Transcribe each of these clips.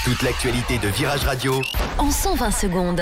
Toute l'actualité de Virage Radio en 120 secondes.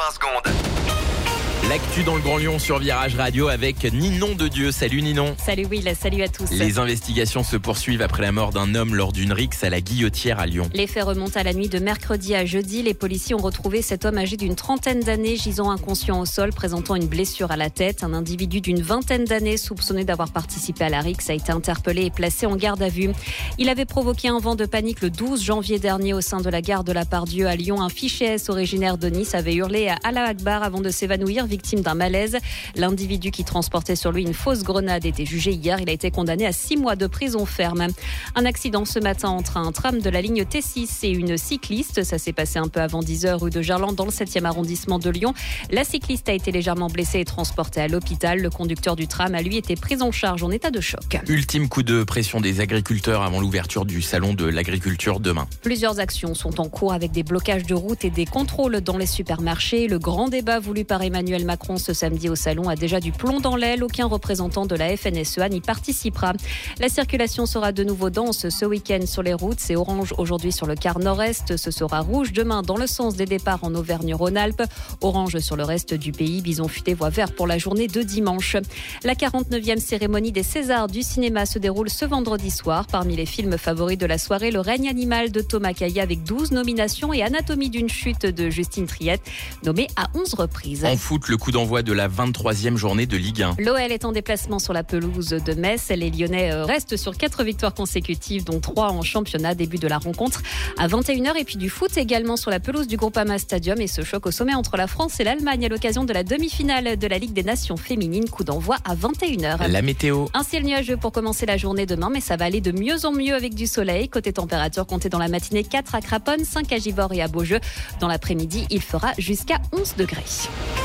L'actu dans le Grand Lyon sur Virage Radio avec Ninon de Dieu. Salut Ninon. Salut Will, salut à tous. Les investigations se poursuivent après la mort d'un homme lors d'une rixe à la Guillotière à Lyon. Les faits remontent à la nuit de mercredi à jeudi. Les policiers ont retrouvé cet homme âgé d'une trentaine d'années, gisant inconscient au sol, présentant une blessure à la tête. Un individu d'une vingtaine d'années, soupçonné d'avoir participé à la rixe, a été interpellé et placé en garde à vue. Il avait provoqué un vent de panique le 12 janvier dernier au sein de la gare de la Pardieu à Lyon. Un fiché S originaire de Nice avait hurlé à Allah Akbar avant de s'évanouir, victime d'un malaise. L'individu qui transportait sur lui une fausse grenade était jugé hier. Il a été condamné à 6 mois de prison ferme. Un accident ce matin entre un tram de la ligne T6 et une cycliste. Ça s'est passé un peu avant 10h rue de Gerland dans le 7e arrondissement de Lyon. La cycliste a été légèrement blessée et transportée à l'hôpital. Le conducteur du tram a lui été pris en charge en état de choc. Ultime coup de pression des agriculteurs avant l'ouverture du salon de l'agriculture demain. Plusieurs actions sont en cours avec des blocages de routes et des contrôles dans les supermarchés. Le grand débat voulu par Emmanuel Macron ce samedi au salon a déjà du plomb dans l'aile. Aucun représentant de la FNSEA n'y participera. La circulation sera de nouveau dense ce week-end sur les routes. C'est orange aujourd'hui sur le quart nord-est. Ce sera rouge demain dans le sens des départs en Auvergne-Rhône-Alpes. Orange sur le reste du pays. Bison futé voie vert pour la journée de dimanche. La 49e cérémonie des Césars du cinéma se déroule ce vendredi soir. Parmi les films favoris de la soirée, Le règne animal de Thomas Caillet avec 12 nominations et Anatomie d'une chute de Justine Triette, nommée à 11 reprises. En foot, le coup d'envoi de la 23e journée de Ligue 1. L'OL est en déplacement sur la pelouse de Metz. Les Lyonnais restent sur 4 victoires consécutives, dont 3 en championnat. Début de la rencontre à 21h. Et puis du foot également sur la pelouse du Groupama Stadium. Et ce choc au sommet entre la France et l'Allemagne à l'occasion de la demi-finale de la Ligue des Nations féminines. Coup d'envoi à 21h. La météo. Un ciel nuageux pour commencer la journée demain, mais ça va aller de mieux en mieux avec du soleil. Côté température, comptez dans la matinée 4 à Craponne, 5 à Givors et à Beaujeu. Dans l'après-midi, il fera jusqu'à 11 degrés.